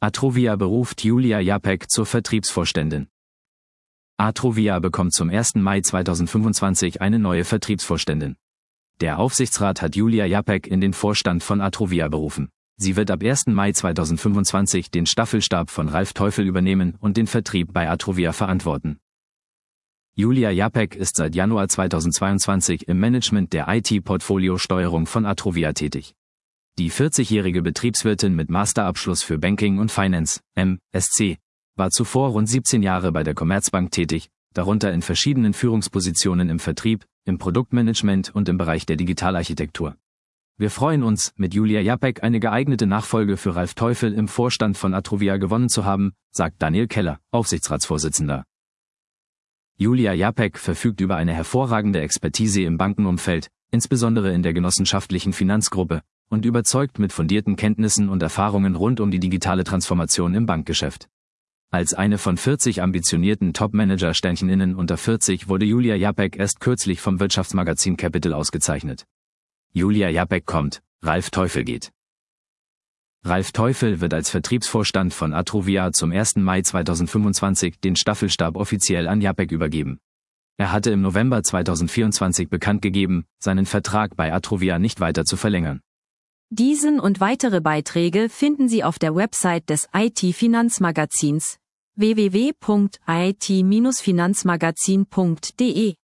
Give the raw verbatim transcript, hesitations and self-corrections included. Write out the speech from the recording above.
Atrovia beruft Julia Japek zur Vertriebsvorständin. Atrovia bekommt zum ersten Mai zweitausendfünfundzwanzig eine neue Vertriebsvorständin. Der Aufsichtsrat hat Julia Japek in den Vorstand von Atrovia berufen. Sie wird ab ersten Mai zweitausendfünfundzwanzig den Staffelstab von Ralf Teufel übernehmen und den Vertrieb bei Atrovia verantworten. Julia Japek ist seit Januar zweitausendzweiundzwanzig im Management der I T-Portfoliosteuerung von Atrovia tätig. Die vierzigjährige Betriebswirtin mit Masterabschluss für Banking und Finance, M S C, war zuvor rund siebzehn Jahre bei der Commerzbank tätig, darunter in verschiedenen Führungspositionen im Vertrieb, im Produktmanagement und im Bereich der Digitalarchitektur. Wir freuen uns, mit Julia Japek eine geeignete Nachfolge für Ralf Teufel im Vorstand von Atrovia gewonnen zu haben, sagt Daniel Keller, Aufsichtsratsvorsitzender. Julia Japek verfügt über eine hervorragende Expertise im Bankenumfeld, insbesondere in der genossenschaftlichen Finanzgruppe, und überzeugt mit fundierten Kenntnissen und Erfahrungen rund um die digitale Transformation im Bankgeschäft. Als eine von vierzig ambitionierten Top-Manager-Sterncheninnen unter vierzig wurde Julia Japek erst kürzlich vom Wirtschaftsmagazin Capital ausgezeichnet. Julia Japek kommt, Ralf Teufel geht. Ralf Teufel wird als Vertriebsvorstand von Atrovia zum ersten Mai zweitausendfünfundzwanzig den Staffelstab offiziell an Japek übergeben. Er hatte im November zweitausendvierundzwanzig bekannt gegeben, seinen Vertrag bei Atrovia nicht weiter zu verlängern. Diesen und weitere Beiträge finden Sie auf der Website des I T-Finanzmagazins w w w punkt i t Bindestrich finanzmagazin punkt d e.